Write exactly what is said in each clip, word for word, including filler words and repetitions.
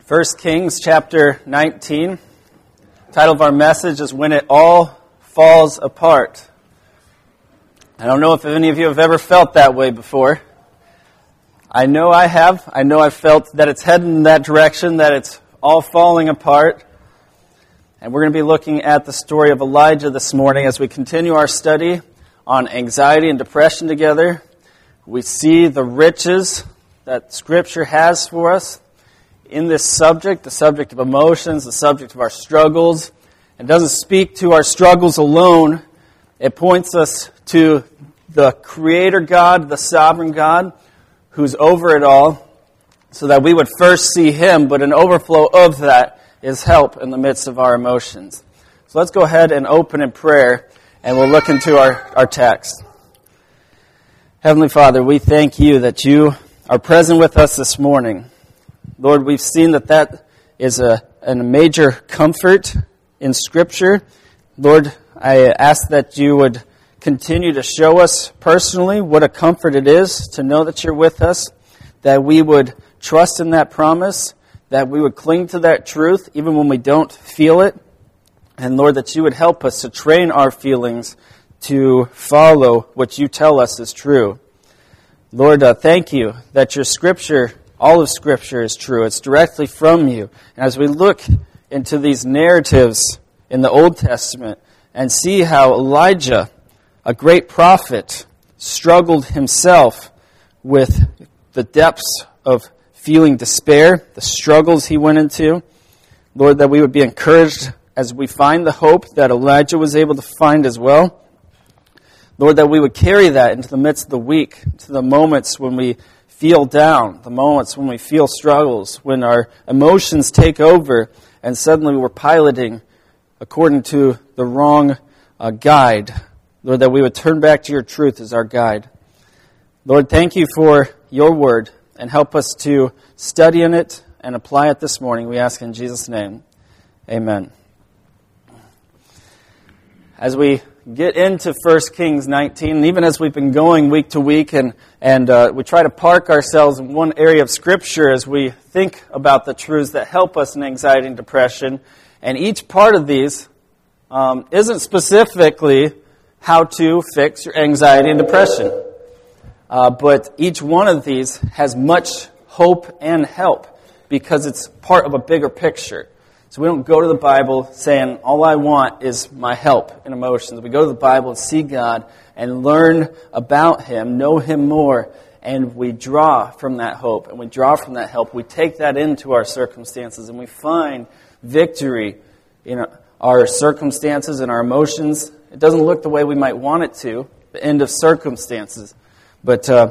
First Kings chapter nineteen. The title of our message is When It All Falls Apart. I don't know if any of you have ever felt that way before. I know I have. I know I've felt that it's heading in that direction, that it's all falling apart. And we're going to be looking at the story of Elijah this morning as we continue our study on anxiety and depression together. We see the riches that Scripture has for us in this subject, the subject of emotions, the subject of our struggles. It doesn't speak to our struggles alone. It points us to the Creator God, the Sovereign God, who's over it all, so that we would first see Him, but an overflow of that is help in the midst of our emotions. So let's go ahead and open in prayer, and we'll look into our, our text. Heavenly Father, we thank You that You are present with us this morning. Lord, we've seen that that is a, a major comfort in Scripture. Lord, I ask that You would continue to show us personally what a comfort it is to know that You're with us, that we would trust in that promise, that we would cling to that truth even when we don't feel it. And Lord, that You would help us to train our feelings to follow what You tell us is true. Lord, uh, thank You that Your Scripture, all of Scripture is true. It's directly from You. And as we look into these narratives in the Old Testament and see how Elijah, a great prophet, struggled himself with the depths of feeling despair, the struggles he went into, Lord, that we would be encouraged as we find the hope that Elijah was able to find as well. Lord, that we would carry that into the midst of the week, to the moments when we feel down, the moments when we feel struggles, when our emotions take over and suddenly we're piloting according to the wrong uh, guide. Lord, that we would turn back to Your truth as our guide. Lord, thank You for Your word and help us to study in it and apply it this morning. We ask in Jesus' name. Amen. As we get into First Kings nineteen, and even as we've been going week to week, and, and uh, we try to park ourselves in one area of Scripture as we think about the truths that help us in anxiety and depression, and each part of these um, isn't specifically how to fix your anxiety and depression. Uh, but each one of these has much hope and help because it's part of a bigger picture. So we don't go to the Bible saying, all I want is my help in emotions. We go to the Bible and see God and learn about Him, know Him more, and we draw from that hope. And we draw from that help. We take that into our circumstances and we find victory in our circumstances and our emotions. It doesn't look the way we might want it to, the end of circumstances. But uh,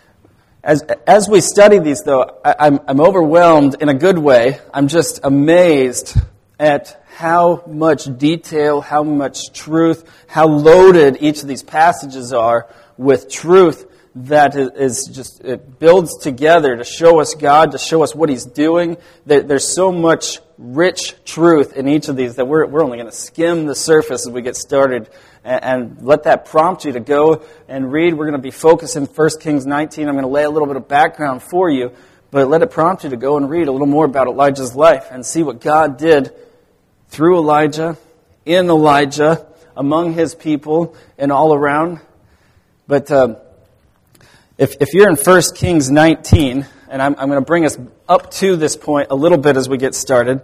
as as we study these, though, I, I'm, I'm overwhelmed in a good way. I'm just amazed at how much detail, how much truth, how loaded each of these passages are with truth that is just, it builds together to show us God, to show us what He's doing. There's so much rich truth in each of these that we're we're only going to skim the surface as we get started, and, and let that prompt you to go and read. We're going to be focused in First Kings nineteen. I'm going to lay a little bit of background for you, but let it prompt you to go and read a little more about Elijah's life and see what God did through Elijah, in Elijah, among His people, and all around. But uh, if if you're in First Kings nineteen, and I'm, I'm going to bring us up to this point a little bit as we get started.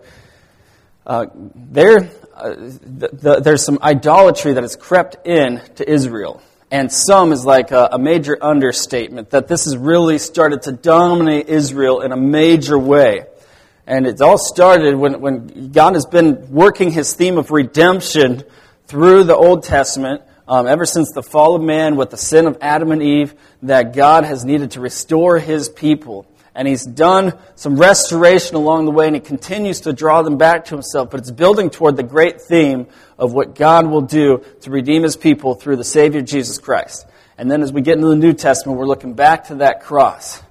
Uh, there, uh, the, the, there's some idolatry that has crept in to Israel. And some is like a, a major understatement, that this has really started to dominate Israel in a major way. And it all started when, when God has been working His theme of redemption through the Old Testament, Um, ever since the fall of man with the sin of Adam and Eve, that God has needed to restore His people. And He's done some restoration along the way, and He continues to draw them back to Himself. But it's building toward the great theme of what God will do to redeem His people through the Savior Jesus Christ. And then as we get into the New Testament, we're looking back to that cross.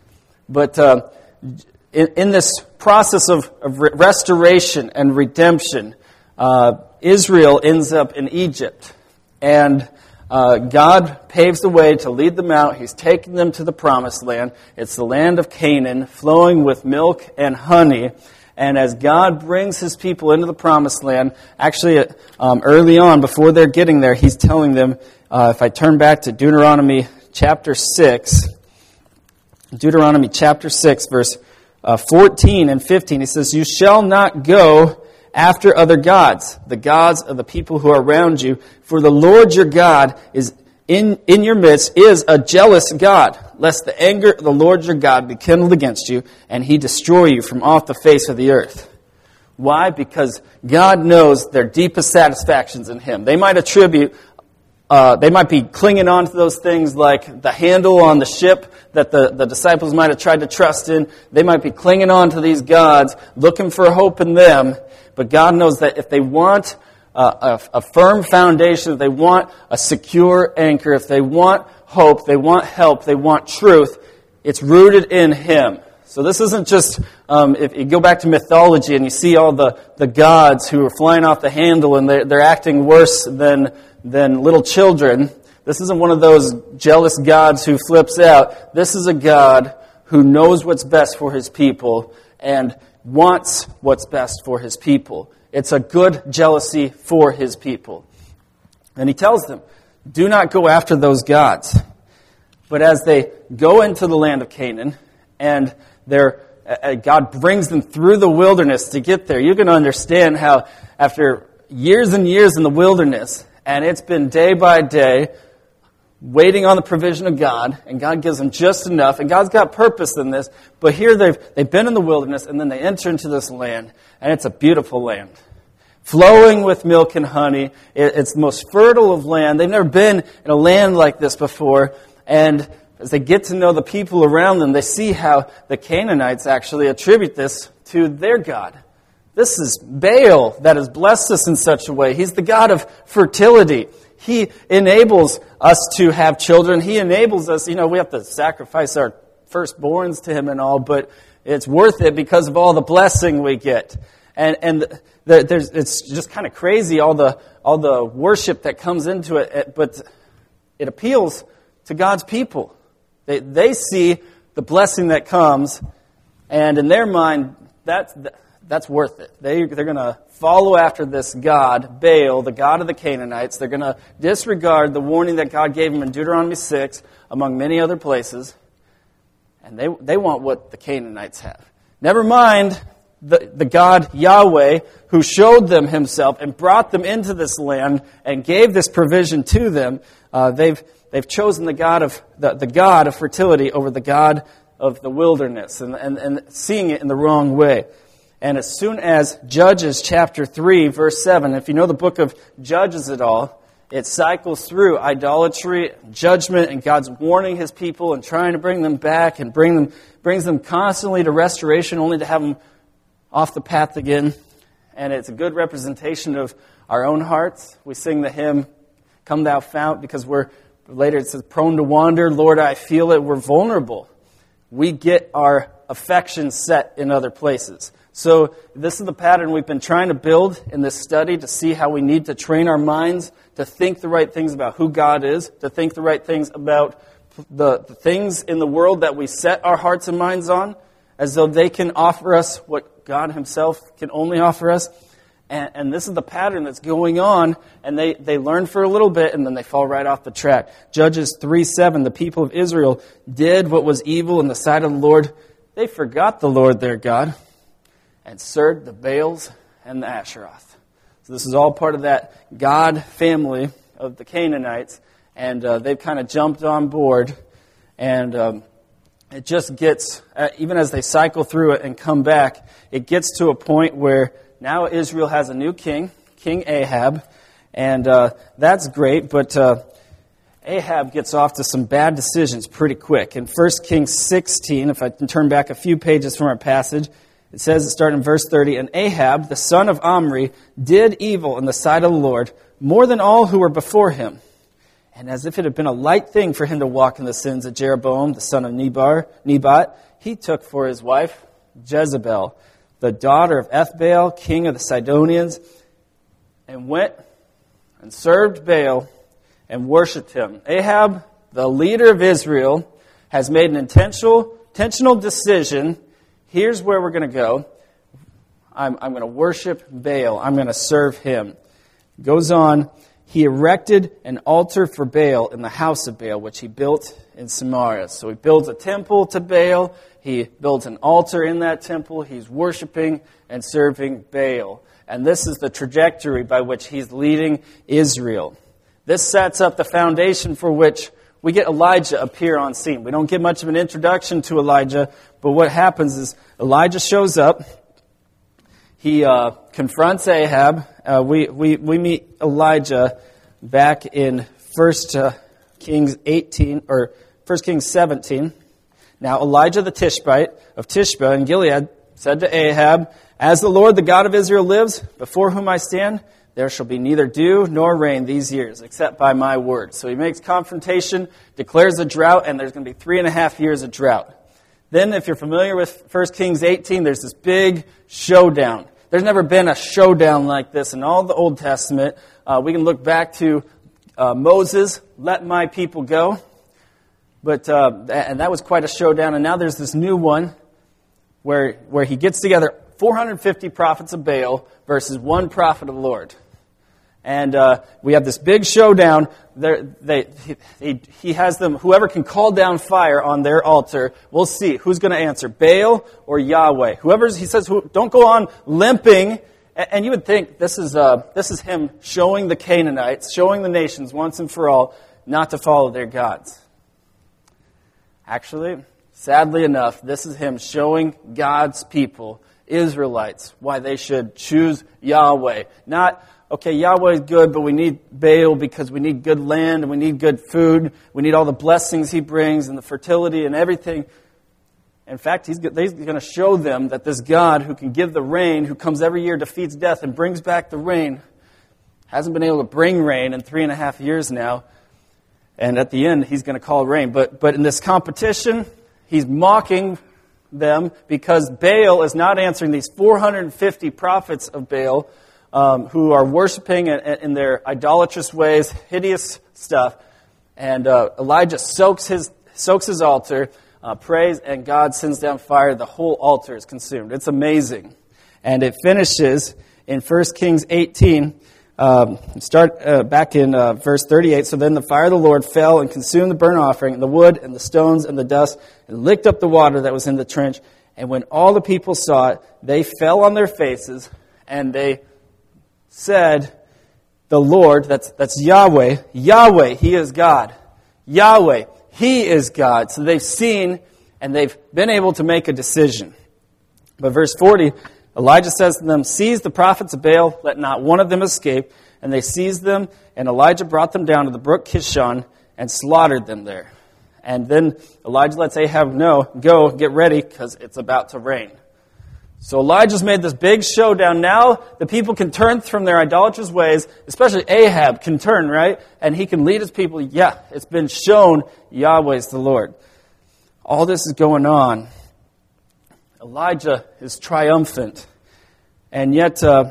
But uh, in, in this process of, of restoration and redemption, uh, Israel ends up in Egypt. And Uh, God paves the way to lead them out. He's taking them to the promised land. It's the land of Canaan, flowing with milk and honey. And as God brings His people into the promised land, actually um, early on, before they're getting there, He's telling them, uh, if I turn back to Deuteronomy chapter six, Deuteronomy chapter six, verse uh, fourteen and fifteen, He says, "You shall not go after other gods, the gods of the people who are around you, for the Lord your God is in, in your midst is a jealous God, lest the anger of the Lord your God be kindled against you, and He destroy you from off the face of the earth." Why? Because God knows their deepest satisfactions in Him. They might attribute, uh, they might be clinging on to those things like the handle on the ship that the, the disciples might have tried to trust in. They might be clinging on to these gods, looking for hope in them. But God knows that if they want a, a, a firm foundation, if they want a secure anchor, if they want hope, they want help, they want truth, it's rooted in Him. So this isn't just, um, if you go back to mythology and you see all the, the gods who are flying off the handle and they're, they're acting worse than, than little children. This isn't one of those jealous gods who flips out. This is a God who knows what's best for His people and wants what's best for His people. It's a good jealousy for His people. And He tells them, do not go after those gods. But as they go into the land of Canaan, and they're, uh, God brings them through the wilderness to get there, you're going to understand how after years and years in the wilderness, and it's been day by day, waiting on the provision of God, and God gives them just enough, and God's got purpose in this, but here they've, they've been in the wilderness, and then they enter into this land, and it's a beautiful land. Flowing with milk and honey. It, it's the most fertile of land. They've never been in a land like this before, and as they get to know the people around them, they see how the Canaanites actually attribute this to their God. This is Baal that has blessed us in such a way. He's the God of fertility. He enables us to have children. He enables us, you know, we have to sacrifice our firstborns to Him and all, but it's worth it because of all the blessing we get. And and the, there's it's just kind of crazy, all the all the worship that comes into it, but it appeals to God's people. They they see the blessing that comes, and in their mind, that's that's worth it. They they're going to follow after this god, Baal, the god of the Canaanites. They're going to disregard the warning that God gave them in Deuteronomy six, among many other places. And they they want what the Canaanites have. Never mind the, the God Yahweh, who showed them Himself and brought them into this land and gave this provision to them. Uh, they've they've chosen the God of the, the God of fertility over the God of the wilderness, and, and, and seeing it in the wrong way. And as soon as Judges chapter three, verse seven, if you know the book of Judges at all, it cycles through idolatry, judgment, and God's warning His people and trying to bring them back and bring them brings them constantly to restoration, only to have them off the path again. And it's a good representation of our own hearts. We sing the hymn, "Come Thou Fount," because we're, later it says, prone to wander. Lord, I feel it. We're vulnerable. We get our affection set in other places. So this is the pattern we've been trying to build in this study to see how we need to train our minds to think the right things about who God is, to think the right things about the, the things in the world that we set our hearts and minds on, as though they can offer us what God Himself can only offer us. And, and this is the pattern that's going on, and they, they learn for a little bit, and then they fall right off the track. Judges three seven, the people of Israel did what was evil in the sight of the Lord. They forgot the Lord their God and served the Baals and the Asheroth. So this is all part of that God family of the Canaanites, and uh, they've kind of jumped on board, and um, it just gets, uh, even as they cycle through it and come back, it gets to a point where now Israel has a new king, King Ahab, and uh, that's great, but uh, Ahab gets off to some bad decisions pretty quick. In First Kings sixteen, if I can turn back a few pages from our passage, it says, starting in verse thirty, "And Ahab, the son of Omri, did evil in the sight of the Lord, more than all who were before him. And as if it had been a light thing for him to walk in the sins of Jeroboam, the son of Nebar, Nebat, he took for his wife Jezebel, the daughter of Ethbaal, king of the Sidonians, and went and served Baal and worshipped him. Ahab, the leader of Israel, has made an intentional, intentional decision. Here's where we're going to go. I'm, I'm going to worship Baal. I'm going to serve him. Goes on, he erected an altar for Baal in the house of Baal, which he built in Samaria. So he builds a temple to Baal. He builds an altar in that temple. He's worshiping and serving Baal. And this is the trajectory by which he's leading Israel. This sets up the foundation for which we get Elijah appear on scene. We don't get much of an introduction to Elijah, but what happens is Elijah shows up. He uh, confronts Ahab. Uh, we, we, we meet Elijah back in First Kings eighteen, or First Kings seventeen. Now Elijah the Tishbite of Tishbe in Gilead said to Ahab, "As the Lord, the God of Israel lives, before whom I stand, there shall be neither dew nor rain these years, except by my word." So he makes confrontation, declares a drought, and there's going to be three and a half years of drought. Then, if you're familiar with First Kings eighteen, there's this big showdown. There's never been a showdown like this in all the Old Testament. Uh, we can look back to uh, Moses, "Let my people go." But uh, and that was quite a showdown. And now there's this new one where where he gets together four hundred fifty prophets of Baal versus one prophet of the Lord. And uh, we have this big showdown. They're, they, he, he has them, whoever can call down fire on their altar, we'll see who's going to answer, Baal or Yahweh. Whoever's, he says, who, don't go on limping. And, and you would think this is uh, this is him showing the Canaanites, showing the nations once and for all, not to follow their gods. Actually, sadly enough, this is him showing God's people, Israelites, why they should choose Yahweh. Not, okay, Yahweh is good, but we need Baal because we need good land and we need good food. We need all the blessings he brings and the fertility and everything. In fact, he's, he's going to show them that this God who can give the rain, who comes every year, defeats death and brings back the rain, hasn't been able to bring rain in three and a half years now. And at the end, he's going to call rain. But, but in this competition, he's mocking them because Baal is not answering these four hundred fifty prophets of Baal um, who are worshiping in, in their idolatrous ways, hideous stuff. And uh, Elijah soaks his soaks his altar, uh, prays, and God sends down fire. The whole altar is consumed. It's amazing. And it finishes in First Kings eighteen. Um, start uh, back in uh, verse thirty-eight. So then the fire of the Lord fell and consumed the burnt offering, and the wood, and the stones, and the dust, and licked up the water that was in the trench. And when all the people saw it, they fell on their faces, and they said, "The Lord," that's that's Yahweh, Yahweh, He is God. Yahweh, He is God. So they've seen, and they've been able to make a decision. But verse forty, Elijah says to them, "Seize the prophets of Baal, let not one of them escape." And they seized them, and Elijah brought them down to the brook Kishon and slaughtered them there. And then Elijah lets Ahab know, "Go, get ready, because it's about to rain." So Elijah's made this big showdown. Now the people can turn from their idolatrous ways, especially Ahab can turn, right? And he can lead his people. Yeah, it's been shown Yahweh's the Lord. All this is going on. Elijah is triumphant. And yet, uh,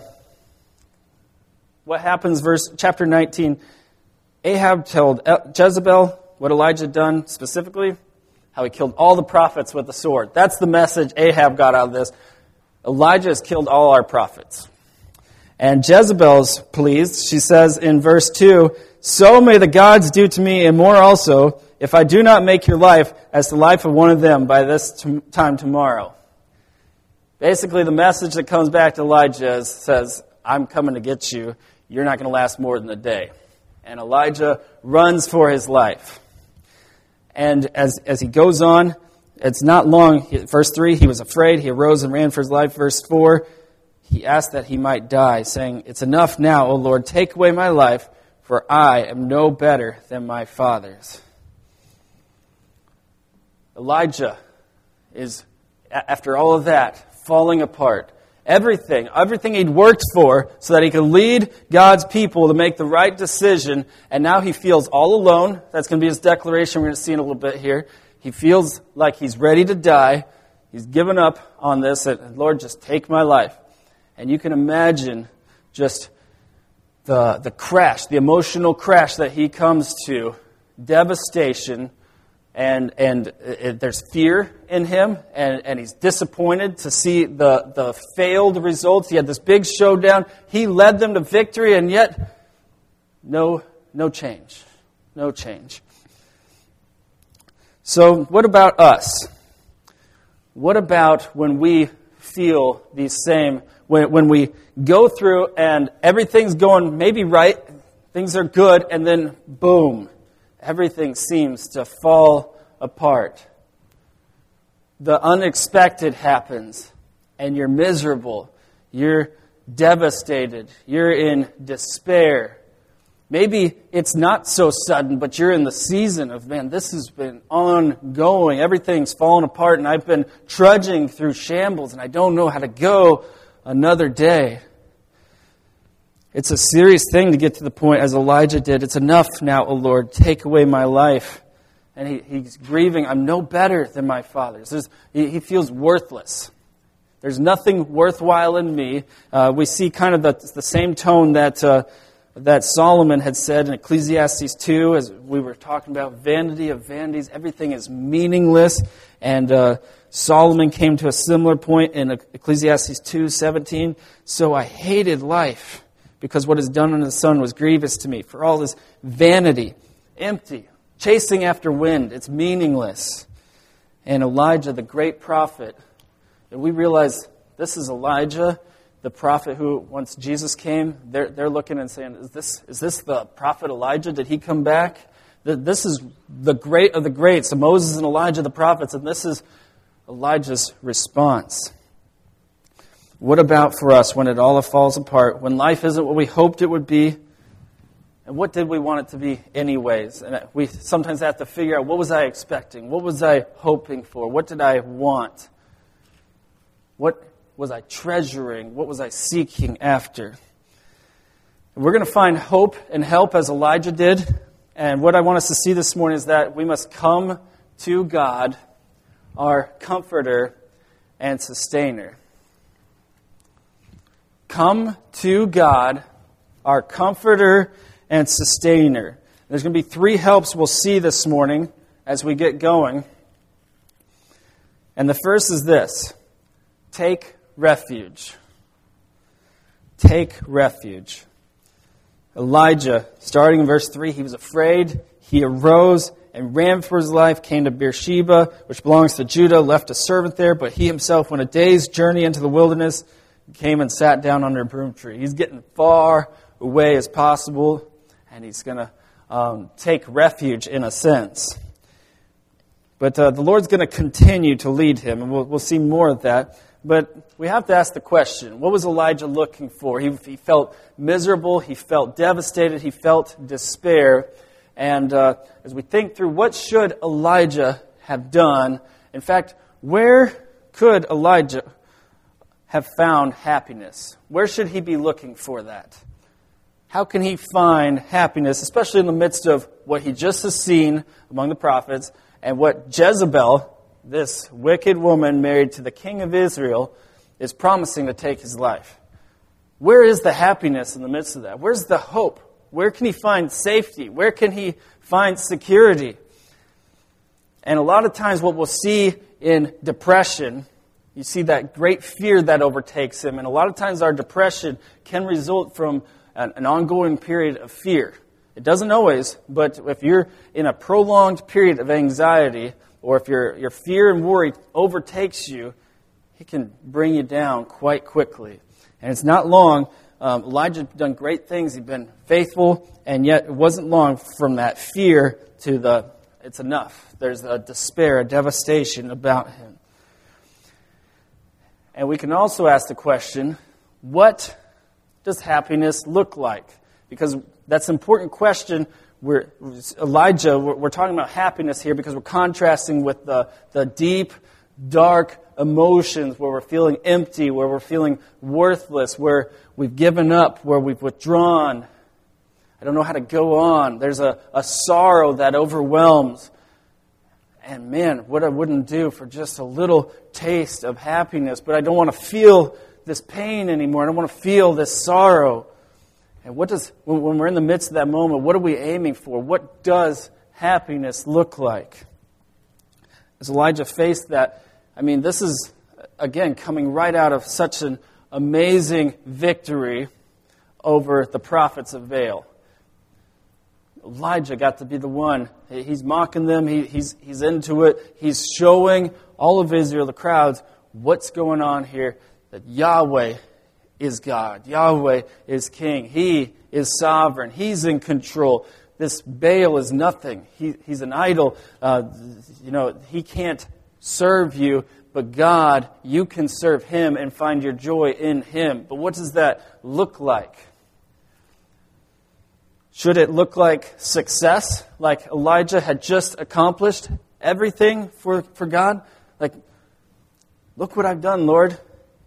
what happens, verse chapter nineteen, Ahab told Jezebel what Elijah had done specifically, how he killed all the prophets with the sword. That's the message Ahab got out of this. Elijah has killed all our prophets. And Jezebel's pleased. She says in verse two, "So may the gods do to me and more also, if I do not make your life as the life of one of them by this t- time tomorrow." Basically, the message that comes back to Elijah is, says, "I'm coming to get you. You're not going to last more than a day." And Elijah runs for his life. And as, as he goes on, it's not long. Verse three, he was afraid. He arose and ran for his life. Verse four, he asked that he might die, saying, "It's enough now, O Lord, take away my life, for I am no better than my fathers." Elijah is, after all of that, falling apart. Everything, everything he'd worked for so that he could lead God's people to make the right decision, and now he feels all alone. That's going to be his declaration we're going to see in a little bit here. He feels like he's ready to die. He's given up on this. And, "Lord, just take my life." And you can imagine just the, the crash, the emotional crash that he comes to, devastation, and and it, there's fear in him, and, and he's disappointed to see the, the failed results. He had this big showdown. He led them to victory, and yet no no change. No change. So what about us? What about when we feel these same, when, when we go through and everything's going maybe right, things are good, and then boom, everything seems to fall apart. The unexpected happens, and you're miserable. You're devastated. You're in despair. Maybe it's not so sudden, but you're in the season of, man, this has been ongoing. Everything's fallen apart, and I've been trudging through shambles, and I don't know how to go another day. It's a serious thing to get to the point, as Elijah did. It's enough now, O Lord, take away my life. And he, he's grieving. I'm no better than my fathers. There's, he, he feels worthless. There's nothing worthwhile in me. Uh, we see kind of the, the same tone that uh, that Solomon had said in Ecclesiastes two, as we were talking about vanity of vanities. Everything is meaningless. And uh, Solomon came to a similar point in Ecclesiastes two seventeen. So I hated life, because what is done under the sun was grievous to me. For all this vanity, empty, chasing after wind, it's meaningless. And Elijah, the great prophet, and we realize this is Elijah, the prophet who, once Jesus came, they're, they're looking and saying, is this, is this the prophet Elijah? Did he come back? This is the great of the greats, the Moses and Elijah, the prophets, and this is Elijah's response. What about for us when it all falls apart, when life isn't what we hoped it would be? And what did we want it to be anyways? And we sometimes have to figure out, what was I expecting? What was I hoping for? What did I want? What was I treasuring? What was I seeking after? And we're going to find hope and help as Elijah did. And what I want us to see this morning is that we must come to God, our comforter and sustainer. Come to God, our comforter and sustainer. There's going to be three helps we'll see this morning as we get going. And the first is this: take refuge. Take refuge. Elijah, starting in verse three, he was afraid. He arose and ran for his life, came to Beersheba, which belongs to Judah, left a servant there, but he himself went a day's journey into the wilderness, came and sat down under a broom tree. He's getting far away as possible, and he's going to um, take refuge in a sense. But uh, the Lord's going to continue to lead him, and we'll, we'll see more of that. But we have to ask the question, what was Elijah looking for? He, he felt miserable, he felt devastated, he felt despair. And uh, as we think through, what should Elijah have done? In fact, where could Elijah have found happiness? Where should he be looking for that? How can he find happiness, especially in the midst of what he just has seen among the prophets and what Jezebel, this wicked woman married to the king of Israel, is promising to take his life? Where is the happiness in the midst of that? Where's the hope? Where can he find safety? Where can he find security? And a lot of times what we'll see in depression, you see that great fear that overtakes him. And a lot of times our depression can result from an, an ongoing period of fear. It doesn't always, but if you're in a prolonged period of anxiety, or if your, your fear and worry overtakes you, it can bring you down quite quickly. And it's not long. Um, Elijah had done great things. He'd been faithful, and yet it wasn't long from that fear to the, it's enough. There's a despair, a devastation about him. And we can also ask the question, what does happiness look like? Because that's an important question. We're, Elijah, we're, we're talking about happiness here because we're contrasting with the, the deep, dark emotions where we're feeling empty, where we're feeling worthless, where we've given up, where we've withdrawn. I don't know how to go on. There's a, a sorrow that overwhelms. And man, what I wouldn't do for just a little taste of happiness, but I don't want to feel this pain anymore. I don't want to feel this sorrow. And what does, when we're in the midst of that moment, what are we aiming for? What does happiness look like? As Elijah faced that, I mean, this is, again, coming right out of such an amazing victory over the prophets of Baal. Elijah got to be the one. He's mocking them. He, he's, he's into it. He's showing all of Israel, the crowds, what's going on here, that Yahweh is God. Yahweh is king. He is sovereign. He's in control. This Baal is nothing. He, he's an idol. Uh, you know, he can't serve you, but God, you can serve him and find your joy in him. But what does that look like? Should it look like success, like Elijah had just accomplished everything for, for God? Like, look what I've done, Lord.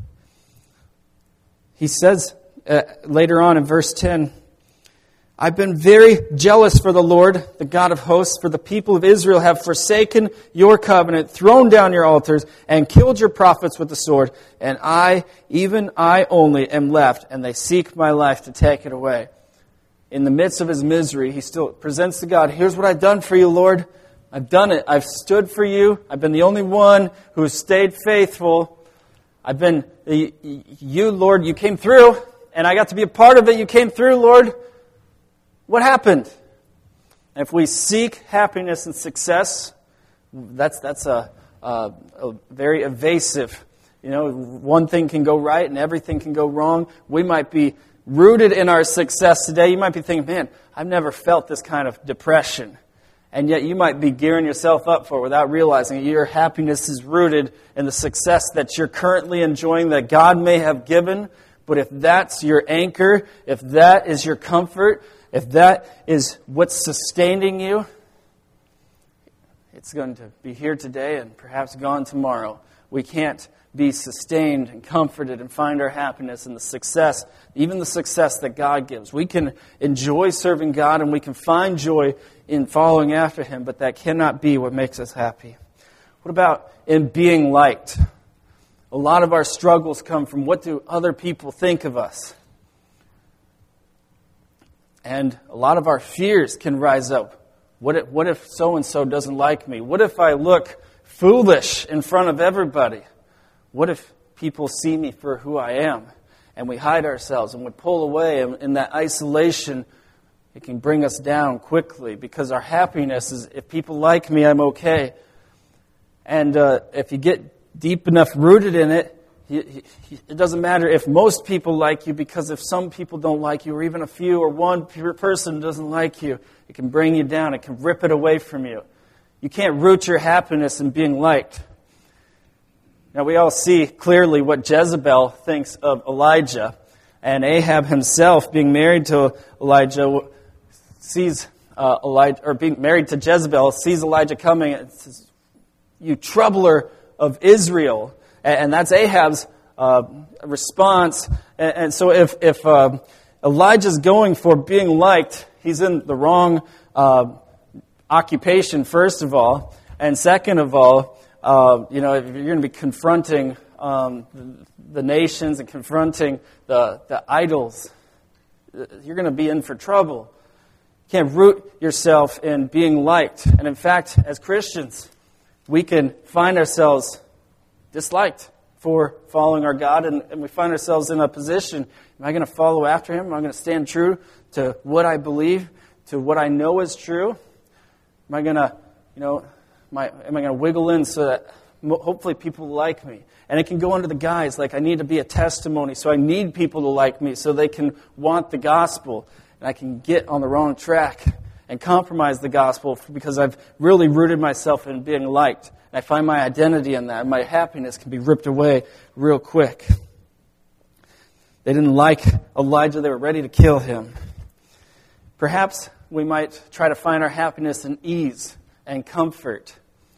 He says uh, later on in verse ten, I've been very jealous for the Lord, the God of hosts, for the people of Israel have forsaken your covenant, thrown down your altars, and killed your prophets with the sword. And I, even I only, am left, and they seek my life to take it away. In the midst of his misery, he still presents to God, here's what I've done for you, Lord. I've done it. I've stood for you. I've been the only one who has stayed faithful. I've been, you, Lord, you came through, and I got to be a part of it. You came through, Lord. What happened? And if we seek happiness and success, that's that's a, a, a very evasive. You know, one thing can go right and everything can go wrong. We might be rooted in our success today. You might be thinking, man, I've never felt this kind of depression. And yet you might be gearing yourself up for it without realizing your happiness is rooted in the success that you're currently enjoying, that God may have given. But if that's your anchor, if that is your comfort, if that is what's sustaining you, it's going to be here today and perhaps gone tomorrow. We can't be sustained and comforted and find our happiness in the success, even the success that God gives. We can enjoy serving God and we can find joy in following after Him, but that cannot be what makes us happy. What about in being liked? A lot of our struggles come from what do other people think of us? And a lot of our fears can rise up. What if, what if so-and-so doesn't like me? What if I look foolish in front of everybody? What if people see me for who I am? And we hide ourselves and we pull away. And in that isolation, it can bring us down quickly because our happiness is, if people like me, I'm okay. And uh, if you get deep enough rooted in it, it doesn't matter if most people like you, because if some people don't like you, or even a few, or one person doesn't like you, it can bring you down. It can rip it away from you. You can't root your happiness in being liked. Now, we all see clearly what Jezebel thinks of Elijah. And Ahab himself, being married to Elijah, sees uh, Elijah, or being married to Jezebel, sees Elijah coming and says, "You troubler of Israel." And that's Ahab's uh, response. And, and so if, if uh, Elijah's going for being liked, he's in the wrong uh, occupation, first of all. And second of all, uh, you know, if you're going to be confronting um, the, the nations and confronting the, the idols, you're going to be in for trouble. You can't root yourself in being liked. And in fact, as Christians, we can find ourselves disliked for following our God, and, and we find ourselves in a position, am I going to follow after Him? Am I going to stand true to what I believe, to what I know is true? Am I going to, you know, am I, am I going to wiggle in so that hopefully people like me? And it can go under the guise, like I need to be a testimony, so I need people to like me so they can want the gospel, and I can get on the wrong track and compromise the gospel because I've really rooted myself in being liked. And I find my identity in that. And my happiness can be ripped away real quick. They didn't like Elijah. They were ready to kill him. Perhaps we might try to find our happiness in ease and comfort.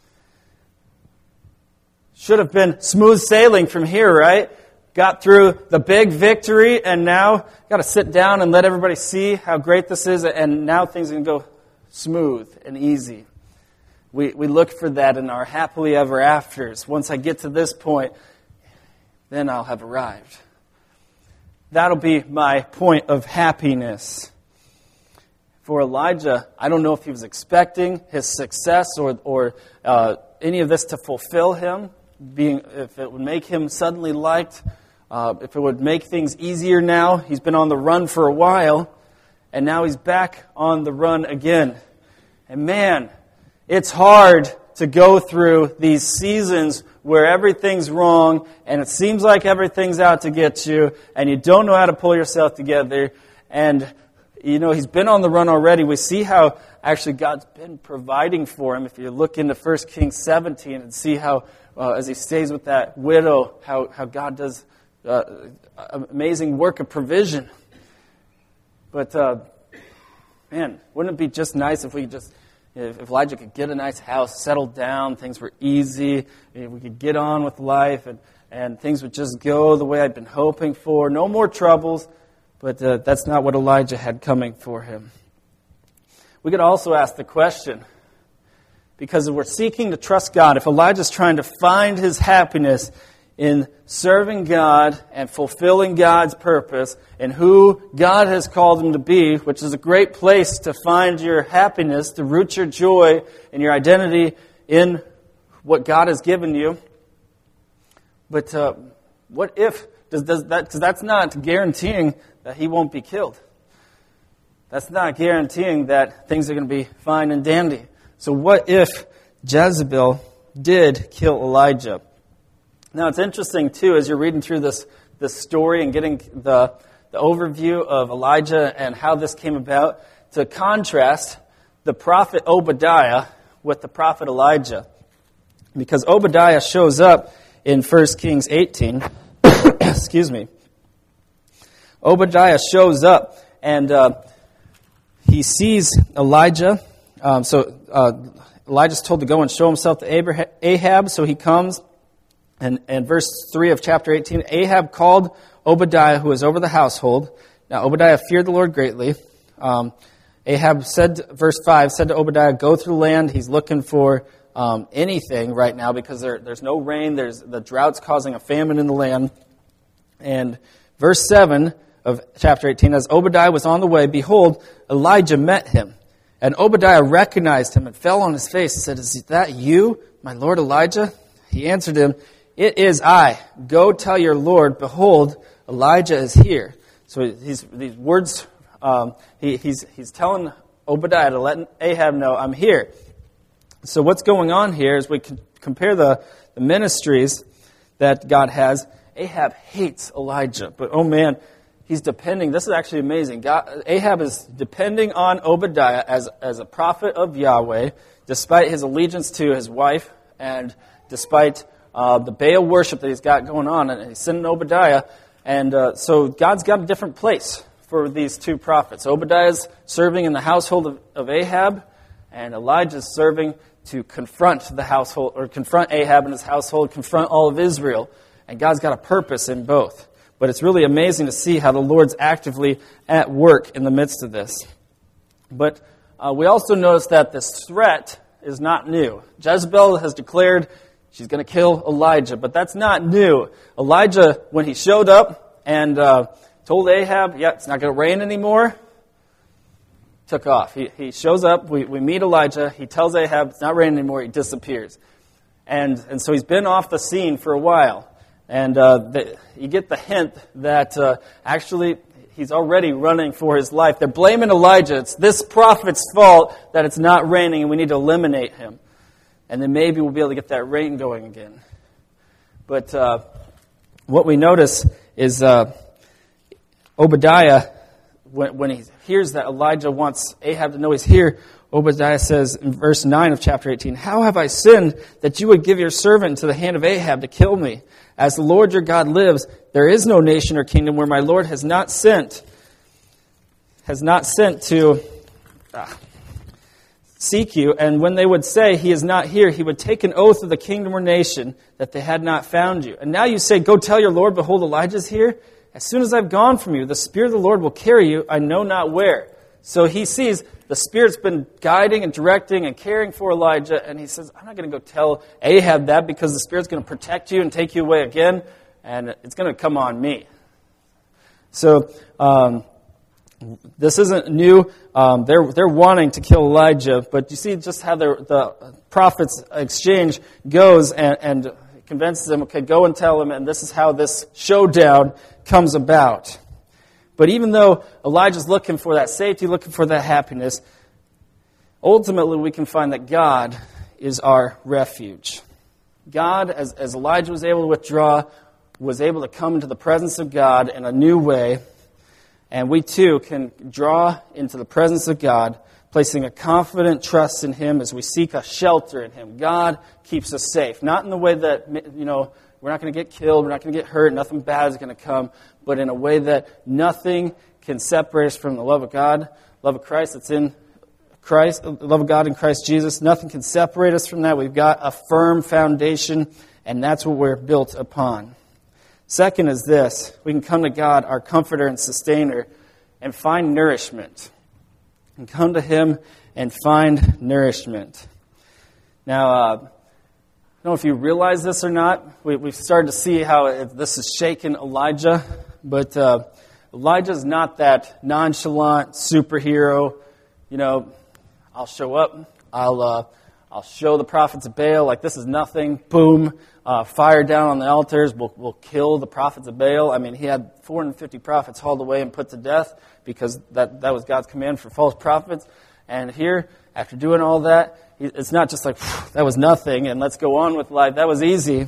Should have been smooth sailing from here, right? Got through the big victory, and now got to sit down and let everybody see how great this is, and now things are going to go smooth and easy. We we look for that in our happily ever afters. Once I get to this point, then I'll have arrived. that'll be my point of happiness. For Elijah, I don't know if he was expecting his success or or uh, any of this to fulfill him, being if it would make him suddenly liked, uh, if it would make things easier now. He's been on the run for a while, and now he's back on the run again. And man, it's hard to go through these seasons where everything's wrong, and it seems like everything's out to get you, and you don't know how to pull yourself together, and you know, he's been on the run already. We see how actually God's been providing for him. If you look into First Kings seventeen and see how, uh, as he stays with that widow, how, how God does uh, amazing work of provision. But, uh, man, wouldn't it be just nice if we just, if Elijah could get a nice house, settle down, things were easy, we could get on with life, and, and things would just go the way I'd been hoping for. No more troubles. But uh, that's not what Elijah had coming for him. We could also ask the question, because if we're seeking to trust God, if Elijah's trying to find his happiness in serving God and fulfilling God's purpose and who God has called him to be, which is a great place to find your happiness, to root your joy and your identity in what God has given you. But uh, what if, does, does that, because that's not guaranteeing that he won't be killed. That's not guaranteeing that things are going to be fine and dandy. So what if Jezebel did kill Elijah? Now it's interesting too, as you're reading through this, this story and getting the, the overview of Elijah and how this came about, to contrast the prophet Obadiah with the prophet Elijah. Because Obadiah shows up in First Kings eighteen. Excuse me. Obadiah shows up, and uh, he sees Elijah. Um, so uh, Elijah's told to go and show himself to Ahab, so he comes. And, and verse three of chapter eighteen, Ahab called Obadiah, who was over the household. Now Obadiah feared the Lord greatly. Um, Ahab said, verse five, said to Obadiah, go through the land. He's looking for um, anything right now because there, there's no rain. There's the drought's causing a famine in the land. And verse seven of chapter eighteen, as Obadiah was on the way, behold, Elijah met him. And Obadiah recognized him and fell on his face and said, is that you, my lord Elijah? He answered him, it is I. Go tell your Lord, behold, Elijah is here. So he's, these words, um, he, he's, he's telling Obadiah to let Ahab know, I'm here. So what's going on here is we can compare the, the ministries that God has. Ahab hates Elijah, but oh man, he's depending. This is actually amazing. God, Ahab is depending on Obadiah as, as a prophet of Yahweh, despite his allegiance to his wife and despite uh, the Baal worship that he's got going on. And he's sending Obadiah. And uh, so God's got a different place for these two prophets. Obadiah's serving in the household of, of Ahab, and Elijah's serving to confront the household, or confront Ahab and his household, confront all of Israel. And God's got a purpose in both. But it's really amazing to see how the Lord's actively at work in the midst of this. But uh, we also notice that this threat is not new. Jezebel has declared she's going to kill Elijah, but that's not new. Elijah, when he showed up and uh, told Ahab, yeah, it's not going to rain anymore, took off. He, he shows up, we, we meet Elijah, he tells Ahab it's not raining anymore, he disappears. And, and so he's been off the scene for a while. And uh, the, you get the hint that uh, actually he's already running for his life. They're blaming Elijah. It's this prophet's fault that it's not raining, and we need to eliminate him. And then maybe we'll be able to get that rain going again. But uh, what we notice is uh, Obadiah, when, when he hears that Elijah wants Ahab to know he's here, Obadiah says in verse nine of chapter eighteen, how have I sinned that you would give your servant into the hand of Ahab to kill me? As the Lord your God lives, there is no nation or kingdom where my Lord has not sent, has not sent to ah, seek you. And when they would say, he is not here, he would take an oath of the kingdom or nation that they had not found you. And now you say, go tell your Lord, behold, Elijah is here. As soon as I've gone from you, the Spirit of the Lord will carry you, I know not where. So he sees the Spirit's been guiding and directing and caring for Elijah, and he says, I'm not going to go tell Ahab that because the Spirit's going to protect you and take you away again, and it's going to come on me. So um, this isn't new. Um, they're they're wanting to kill Elijah, but you see just how the the prophets' exchange goes, and, and convinces them, okay, go and tell him, and this is how this showdown comes about. But even though Elijah's looking for that safety, looking for that happiness, ultimately we can find that God is our refuge. God, as, as Elijah was able to withdraw, was able to come into the presence of God in a new way. And we too can draw into the presence of God, placing a confident trust in Him as we seek a shelter in Him. God keeps us safe. Not in the way that, you know, we're not going to get killed, we're not going to get hurt, nothing bad is going to come, but in a way that nothing can separate us from the love of God, love of Christ that's in Christ, the love of God in Christ Jesus. Nothing can separate us from that. We've got a firm foundation, and that's what we're built upon. Second is this: we can come to God, our comforter and sustainer, and find nourishment. And come to Him and find nourishment. Now, uh, I don't know if you realize this or not. We, we've started to see how it, this has shaken Elijah, but uh, Elijah's not that nonchalant superhero. You know, I'll show up. I'll uh, I'll show the prophets of Baal like this is nothing. Boom, uh, fire down on the altars. We'll we'll kill the prophets of Baal. I mean, he had four hundred fifty prophets hauled away and put to death because that that was God's command for false prophets. And here, after doing all that, it's not just like that was nothing and let's go on with life. That was easy.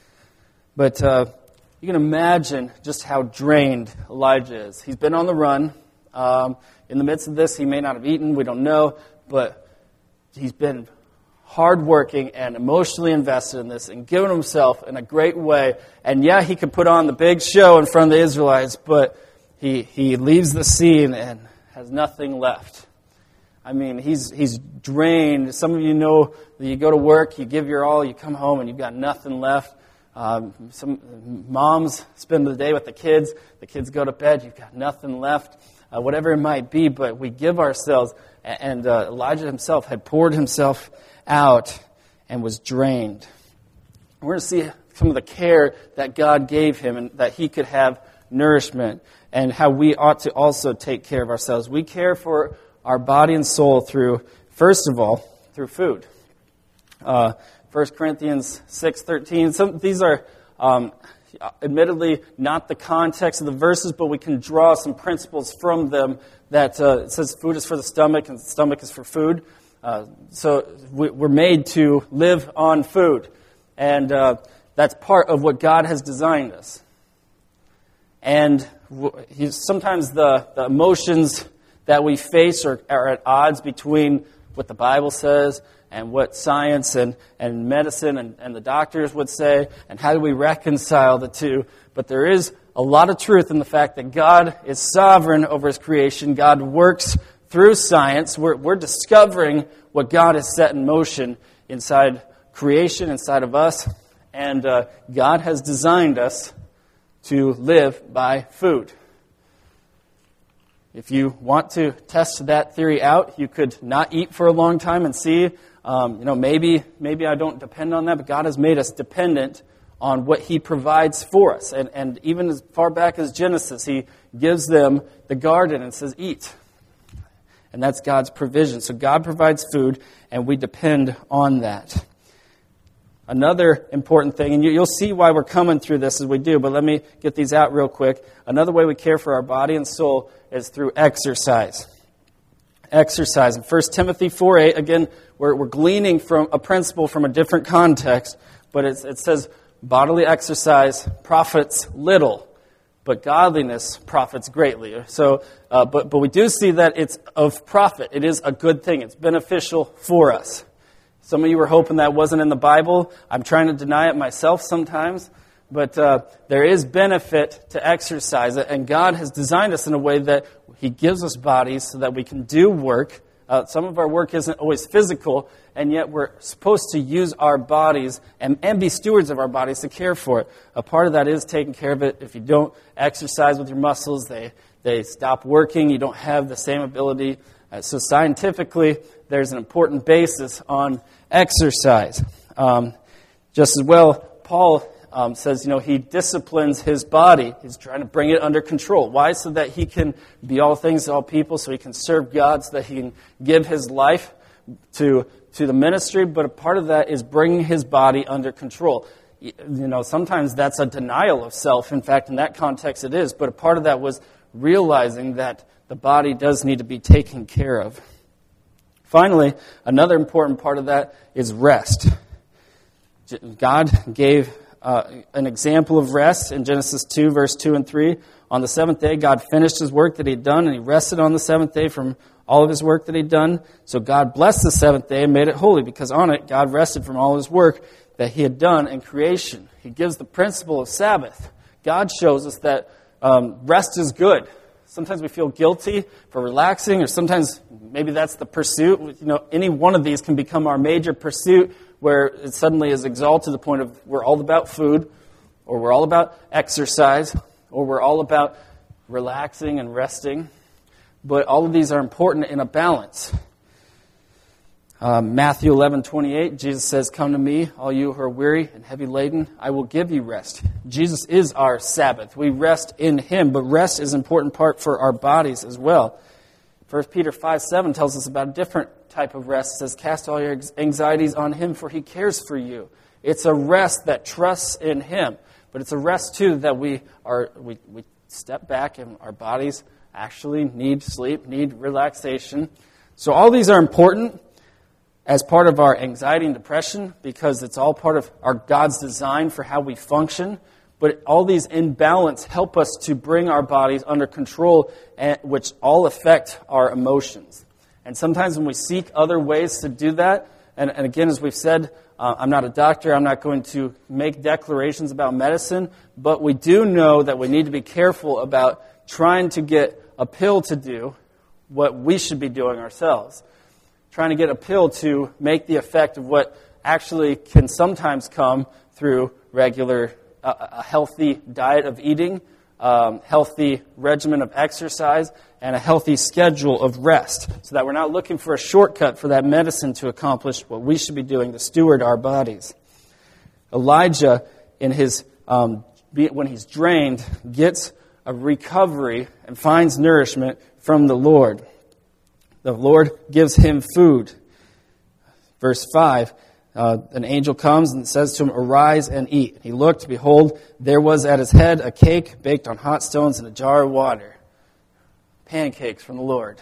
But uh, you can imagine just how drained Elijah is. He's been on the run. Um, in the midst of this, he may not have eaten. We don't know. But he's been hardworking and emotionally invested in this and given himself in a great way. And yeah, he could put on the big show in front of the Israelites, but he he leaves the scene and has nothing left. I mean, he's he's drained. Some of you know that you go to work, you give your all, you come home, and you've got nothing left. Um, some moms spend the day with the kids. The kids go to bed, you've got nothing left. Uh, whatever it might be, but we give ourselves. And uh, Elijah himself had poured himself out and was drained. We're going to see some of the care that God gave him and that he could have nourishment, and how we ought to also take care of ourselves. We care for our body and soul through, first of all, through food. Uh, First Corinthians six thirteen. Some these are um, admittedly not the context of the verses, but we can draw some principles from them. That uh, it says food is for the stomach and the stomach is for food. Uh, so we, we're made to live on food, and uh, that's part of what God has designed us. And w- sometimes the, the emotions that we face are, are at odds between what the Bible says and what science and, and medicine and, and the doctors would say, and how do we reconcile the two? But there is a lot of truth in the fact that God is sovereign over His creation. God works through science. We're, we're discovering what God has set in motion inside creation, inside of us. And uh, God has designed us to live by food. If you want to test that theory out, you could not eat for a long time and see, um, you know, maybe maybe I don't depend on that, but God has made us dependent on what He provides for us. And, and even as far back as Genesis, He gives them the garden and says, eat. And that's God's provision. So God provides food, and we depend on that. Another important thing, and you'll see why we're coming through this as we do, but let me get these out real quick. Another way we care for our body and soul is through exercise. Exercise. In First Timothy four eight, again, we're, we're gleaning from a principle from a different context, but it's, it says, bodily exercise profits little, but godliness profits greatly. So, uh, but, but we do see that it's of profit. It is a good thing. It's beneficial for us. Some of you were hoping that wasn't in the Bible. I'm trying to deny it myself sometimes. But uh, there is benefit to exercise. And God has designed us in a way that He gives us bodies so that we can do work. Uh, some of our work isn't always physical, and yet we're supposed to use our bodies and, and be stewards of our bodies to care for it. A part of that is taking care of it. If you don't exercise with your muscles, they, they stop working. You don't have the same ability. Uh, so scientifically, there's an important basis on exercise. Um, just as well, Paul um, says, you know, he disciplines his body. He's trying to bring it under control. Why? So that he can be all things to all people, so he can serve God, so that he can give his life to to the ministry. But a part of that is bringing his body under control. You know, sometimes that's a denial of self. In fact, in that context it is. But a part of that was realizing that the body does need to be taken care of. Finally, another important part of that is rest. God gave uh, an example of rest in Genesis two, verse two and three. On the seventh day, God finished his work that he'd done, and he rested on the seventh day from all of his work that he'd done. So God blessed the seventh day and made it holy, because on it, God rested from all his work that he had done in creation. He gives the principle of Sabbath. God shows us that um, rest is good. Sometimes we feel guilty for relaxing, or sometimes maybe that's the pursuit. You know, any one of these can become our major pursuit, where it suddenly is exalted to the point of we're all about food, or we're all about exercise, or we're all about relaxing and resting. But all of these are important in a balance. Um, Matthew eleven twenty-eight, Jesus says, "Come to me, all you who are weary and heavy laden, I will give you rest." Jesus is our Sabbath. We rest in him, but rest is an important part for our bodies as well. First Peter five seven tells us about a different type of rest. It says, "Cast all your anxieties on him, for he cares for you." It's a rest that trusts in him, but it's a rest too that we are we, we step back and our bodies actually need sleep, need relaxation. So all these are important as part of our anxiety and depression, because it's all part of our God's design for how we function. But all these in balance help us to bring our bodies under control, which all affect our emotions. And sometimes when we seek other ways to do that, and, and again, as we've said, uh, I'm not a doctor, I'm not going to make declarations about medicine, but we do know that we need to be careful about trying to get a pill to do what we should be doing ourselves. Trying to get a pill to make the effect of what actually can sometimes come through regular, uh, a healthy diet of eating, um, healthy regimen of exercise, and a healthy schedule of rest, so that we're not looking for a shortcut for that medicine to accomplish what we should be doing to steward our bodies. Elijah, in his um, when he's drained, gets a recovery and finds nourishment from the Lord. The Lord gives him food. Verse five, uh, an angel comes and says to him, "Arise and eat." He looked, behold, there was at his head a cake baked on hot stones and a jar of water. Pancakes from the Lord.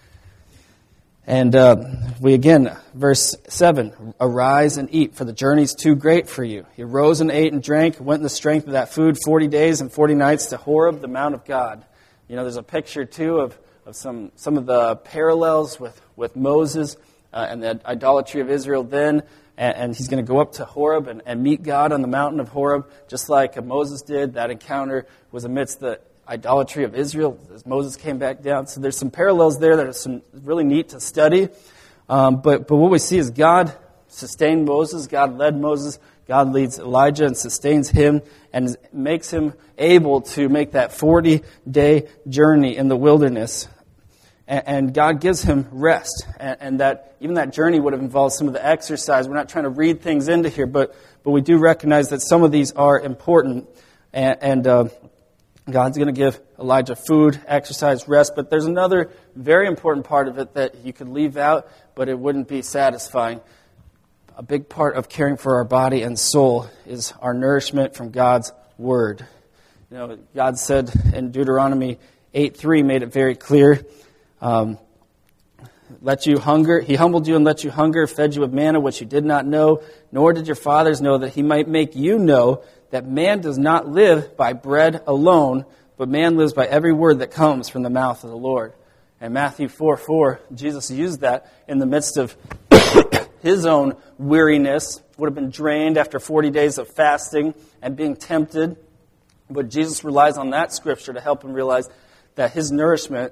And uh, we again, verse seven, "Arise and eat, for the journey's too great for you." He arose and ate and drank, went in the strength of that food forty days and forty nights to Horeb, the Mount of God. You know, there's a picture, too, of of some, some of the parallels with, with Moses uh, and the idolatry of Israel then. And, and he's going to go up to Horeb and, and meet God on the mountain of Horeb, just like Moses did. That encounter was amidst the idolatry of Israel as Moses came back down. So there's some parallels there that are some really neat to study. Um, but, but what we see is God sustained Moses, God led Moses, God leads Elijah and sustains him and makes him able to make that forty-day journey in the wilderness. And God gives him rest, and that even that journey would have involved some of the exercise. We're not trying to read things into here, but but we do recognize that some of these are important. And, and uh, God's going to give Elijah food, exercise, rest. But there's another very important part of it that you could leave out, but it wouldn't be satisfying. A big part of caring for our body and soul is our nourishment from God's Word. You know, God said in Deuteronomy eight three, made it very clear. Um, let you hunger. He humbled you and let you hunger, fed you with manna, which you did not know, nor did your fathers know, that he might make you know that man does not live by bread alone, but man lives by every word that comes from the mouth of the Lord. And Matthew four four, Jesus used that in the midst of his own weariness, would have been drained after forty days of fasting and being tempted. But Jesus relies on that scripture to help him realize that his nourishment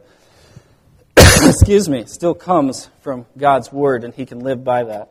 excuse me, still comes from God's Word, and he can live by that.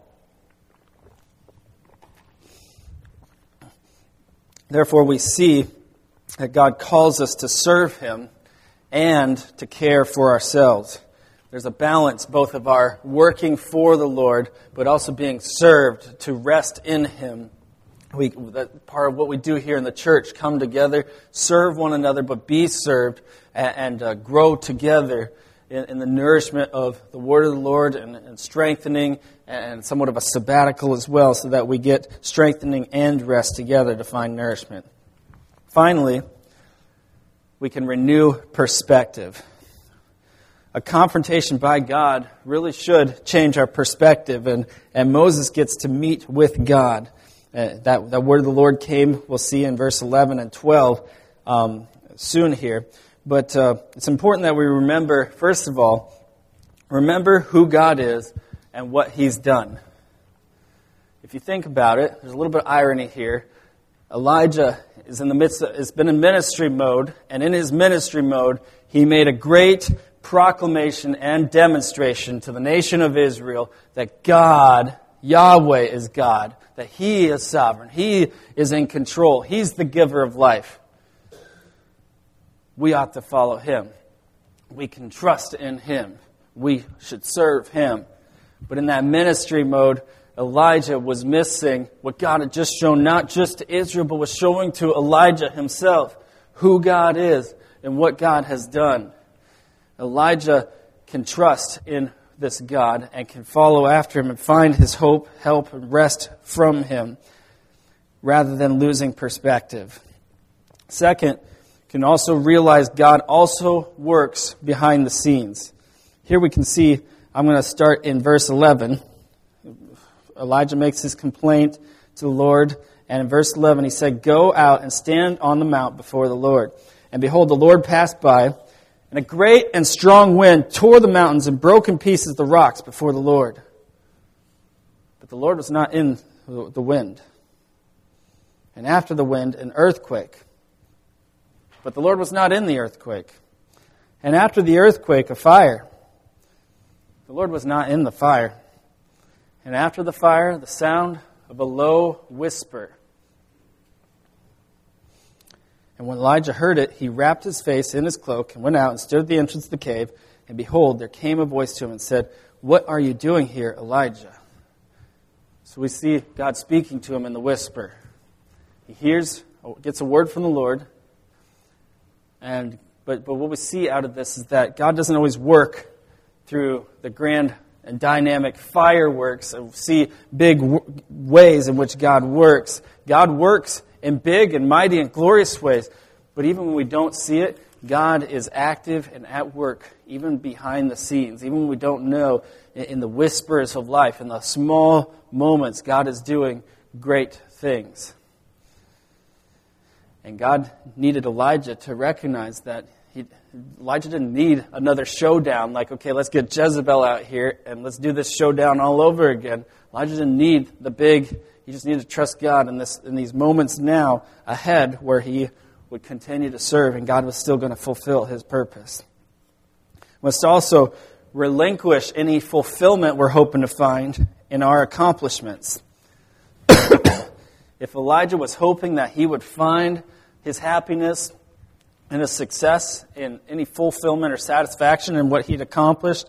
Therefore, we see that God calls us to serve him and to care for ourselves. There's a balance both of our working for the Lord, but also being served to rest in him We, that part of what we do here in the church, come together, serve one another, but be served, and, and uh, grow together in, in the nourishment of the Word of the Lord, and, and strengthening, and somewhat of a sabbatical as well, so that we get strengthening and rest together to find nourishment. Finally, we can renew perspective. A confrontation by God really should change our perspective, and, and Moses gets to meet with God. Uh, that, that word of the Lord came, we'll see in verse eleven and twelve um, soon here. But uh, it's important that we remember, first of all, remember who God is and what He's done. If you think about it, there's a little bit of irony here. Elijah is in the midst of, has been in ministry mode, and in his ministry mode, he made a great proclamation and demonstration to the nation of Israel that God, Yahweh, is God. That He is sovereign. He is in control. He's the giver of life. We ought to follow Him. We can trust in Him. We should serve Him. But in that ministry mode, Elijah was missing what God had just shown, not just to Israel, but was showing to Elijah himself who God is and what God has done. Elijah can trust in this God and can follow after Him and find his hope, help, and rest from Him rather than losing perspective. Second, can also realize God also works behind the scenes. Here we can see, I'm going to start in verse eleven. Elijah makes his complaint to the Lord, and in verse eleven he said, "Go out and stand on the mount before the Lord. And behold, the Lord passed by, and a great and strong wind tore the mountains and broke in pieces the rocks before the Lord. But the Lord was not in the wind. And after the wind, an earthquake. But the Lord was not in the earthquake. And after the earthquake, a fire. The Lord was not in the fire. And after the fire, the sound of a low whisper. And when Elijah heard it, he wrapped his face in his cloak and went out and stood at the entrance of the cave. And behold, there came a voice to him and said, 'What are you doing here, Elijah?' So we see God speaking to him in the whisper. He hears, gets a word from the Lord. And but, but what we see out of this is that God doesn't always work through the grand and dynamic fireworks. We see big w- ways in which God works. God works in big and mighty and glorious ways. But even when we don't see it, God is active and at work, even behind the scenes. Even when we don't know, in the whispers of life, in the small moments, God is doing great things. And God needed Elijah to recognize that he, Elijah didn't need another showdown, like, okay, let's get Jezebel out here and let's do this showdown all over again. Elijah didn't need the big. He just needed to trust God in this in these moments now ahead where he would continue to serve and God was still going to fulfill His purpose. We must also relinquish any fulfillment we're hoping to find in our accomplishments. If Elijah was hoping that he would find his happiness and his success in any fulfillment or satisfaction in what he'd accomplished,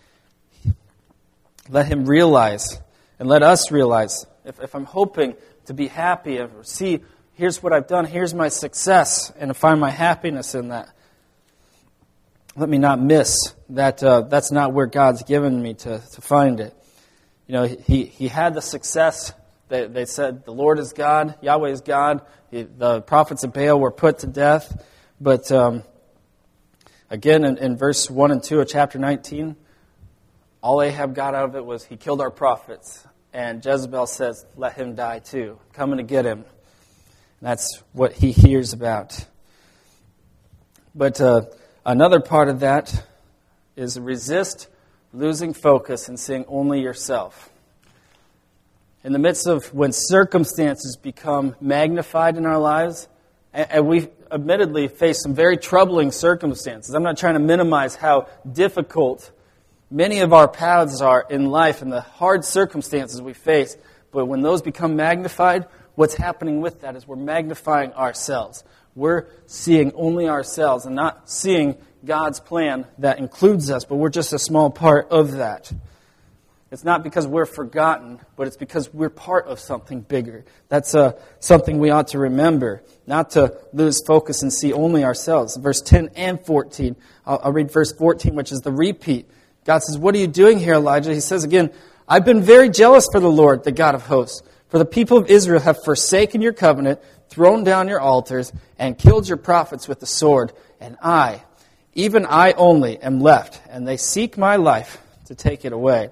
let him realize and let us realize, if, if I'm hoping to be happy, or see, here's what I've done, here's my success, and to find my happiness in that, let me not miss that uh, that's not where God's given me to, to find it. You know, he, he had the success. They, they said the Lord is God, Yahweh is God. He, the prophets of Baal were put to death. But um, again, in, in verse one and two of chapter nineteen, all Ahab got out of it was he killed our prophets. And Jezebel says, let him die too. Coming to get him. And that's what he hears about. But uh, another part of that is resist losing focus and seeing only yourself. In the midst of when circumstances become magnified in our lives, and we admittedly face some very troubling circumstances. I'm not trying to minimize how difficult many of our paths are in life and the hard circumstances we face. But when those become magnified, what's happening with that is we're magnifying ourselves. We're seeing only ourselves and not seeing God's plan that includes us, but we're just a small part of that. It's not because we're forgotten, but it's because we're part of something bigger. That's uh, something we ought to remember, not to lose focus and see only ourselves. Verse ten and fourteen. I'll, I'll read verse fourteen, which is the repeat. God says, "What are you doing here, Elijah?" He says again, "I've been very jealous for the Lord, the God of hosts. For the people of Israel have forsaken your covenant, thrown down your altars, and killed your prophets with the sword. And I, even I only, am left, and they seek my life to take it away."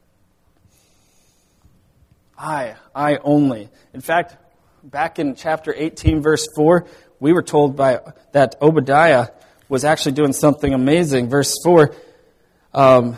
I, I only. In fact, back in chapter eighteen, verse four, we were told by that Obadiah was actually doing something amazing. Verse four, um,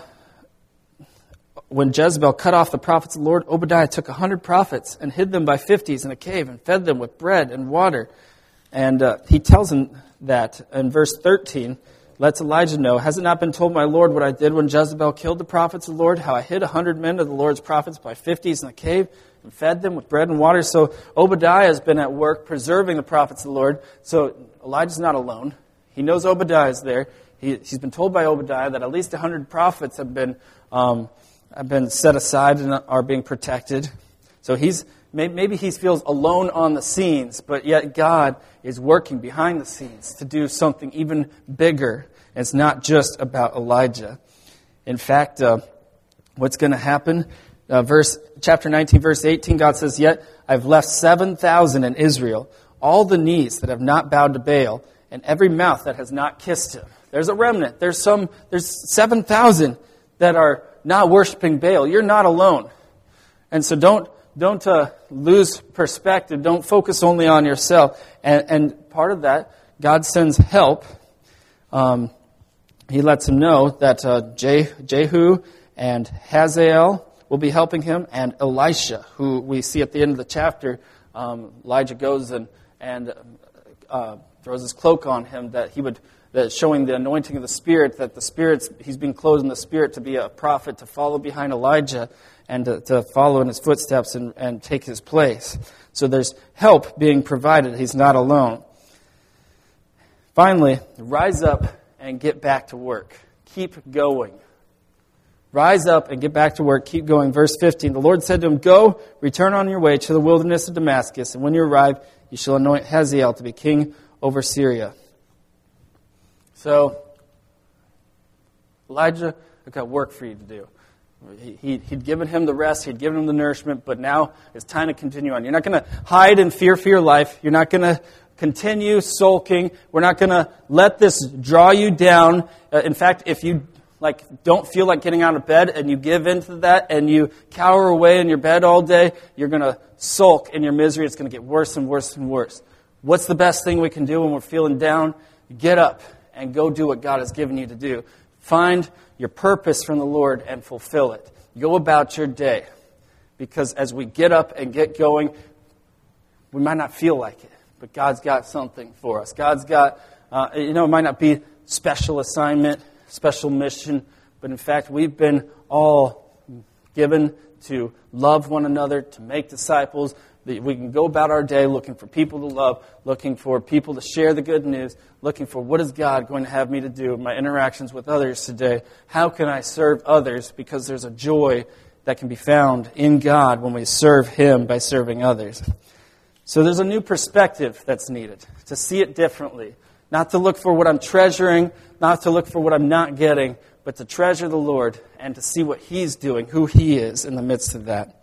when Jezebel cut off the prophets of the Lord, Obadiah took a hundred prophets and hid them by fifties in a cave and fed them with bread and water. And uh, he tells him that in verse thirteen, lets Elijah know, "Has it not been told my Lord what I did when Jezebel killed the prophets of the Lord, how I hid a hundred men of the Lord's prophets by fifties in a cave and fed them with bread and water?" So Obadiah has been at work preserving the prophets of the Lord. So Elijah's not alone. He knows Obadiah is there. He, he's been told by Obadiah that at least a hundred prophets have been um, have been set aside and are being protected. So he's maybe he feels alone on the scenes, but yet God is working behind the scenes to do something even bigger. It's not just about Elijah. In fact, uh, what's going to happen? Uh, verse chapter nineteen, verse eighteen, God says, "Yet I've left seven thousand in Israel, all the knees that have not bowed to Baal, and every mouth that has not kissed him." There's a remnant. There's some. There's seven thousand that are not worshiping Baal. You're not alone, and so don't. Don't uh, lose perspective. Don't focus only on yourself. And, and part of that, God sends help. Um, he lets him know that uh, Je- Jehu and Hazael will be helping him, and Elisha, who we see at the end of the chapter. Um, Elijah goes and and uh, throws his cloak on him, that he would, that showing the anointing of the Spirit, that the Spirit's he's being clothed in the Spirit to be a prophet, to follow behind Elijah, and to, to follow in his footsteps and, and take his place. So there's help being provided. He's not alone. Finally, rise up and get back to work. Keep going. Rise up and get back to work. Keep going. Verse fifteen, the Lord said to him, "Go, return on your way to the wilderness of Damascus, and when you arrive, you shall anoint Hazael to be king over Syria." So, Elijah, I've got work for you to do. He, he'd given him the rest, he'd given him the nourishment, but now it's time to continue on. You're not going to hide in fear for your life. You're not going to continue sulking. We're not going to let this draw you down. Uh, in fact, if you like don't feel like getting out of bed and you give into that and you cower away in your bed all day, you're going to sulk in your misery. It's going to get worse and worse and worse. What's the best thing we can do when we're feeling down? Get up and go do what God has given you to do. Find your purpose from the Lord and fulfill it. Go about your day. Because as we get up and get going, we might not feel like it, but God's got something for us. God's got, uh, you know, it might not be special assignment, special mission, but in fact, we've been all given to love one another, to make disciples. We can go about our day looking for people to love, looking for people to share the good news, looking for what is God going to have me to do in my interactions with others today. How can I serve others? Because there's a joy that can be found in God when we serve Him by serving others. So there's a new perspective that's needed, to see it differently. Not to look for what I'm treasuring, not to look for what I'm not getting, but to treasure the Lord and to see what He's doing, who He is in the midst of that.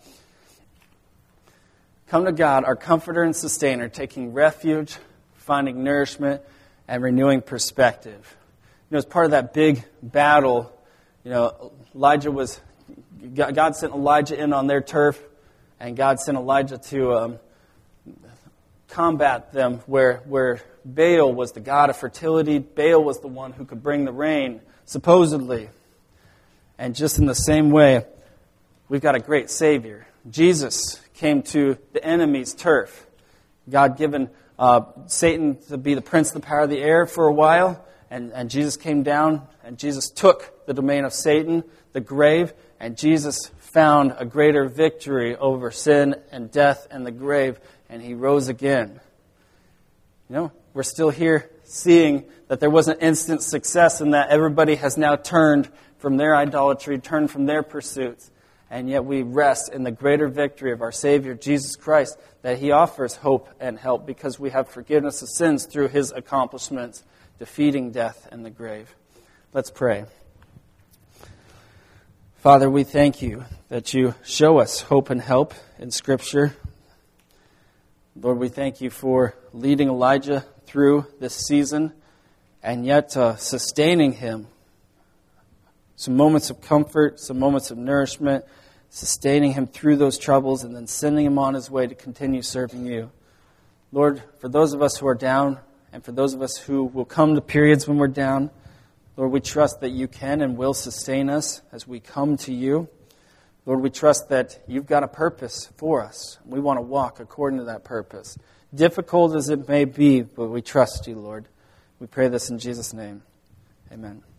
Come to God, our comforter and sustainer, taking refuge, finding nourishment, and renewing perspective. You know, as part of that big battle, you know, Elijah was, God sent Elijah in on their turf, and God sent Elijah to um, combat them where, where Baal was the god of fertility. Baal was the one who could bring the rain, supposedly. And just in the same way, we've got a great Savior. Jesus came to the enemy's turf. God given uh, Satan to be the prince of the power of the air for a while, and, and Jesus came down, and Jesus took the domain of Satan, the grave, and Jesus found a greater victory over sin and death and the grave, and He rose again. You know, we're still here seeing that there wasn't instant success and that everybody has now turned from their idolatry, turned from their pursuits, And yet we rest in the greater victory of our Savior, Jesus Christ, that He offers hope and help because we have forgiveness of sins through His accomplishments, defeating death and the grave. Let's pray. Father, we thank You that You show us hope and help in Scripture. Lord, we thank You for leading Elijah through this season and yet uh, sustaining him. Some moments of comfort, some moments of nourishment, sustaining him through those troubles, and then sending him on his way to continue serving You. Lord, for those of us who are down, and for those of us who will come to periods when we're down, Lord, we trust that You can and will sustain us as we come to You. Lord, we trust that You've got a purpose for us. We want to walk according to that purpose. Difficult as it may be, but we trust You, Lord. We pray this in Jesus' name. Amen.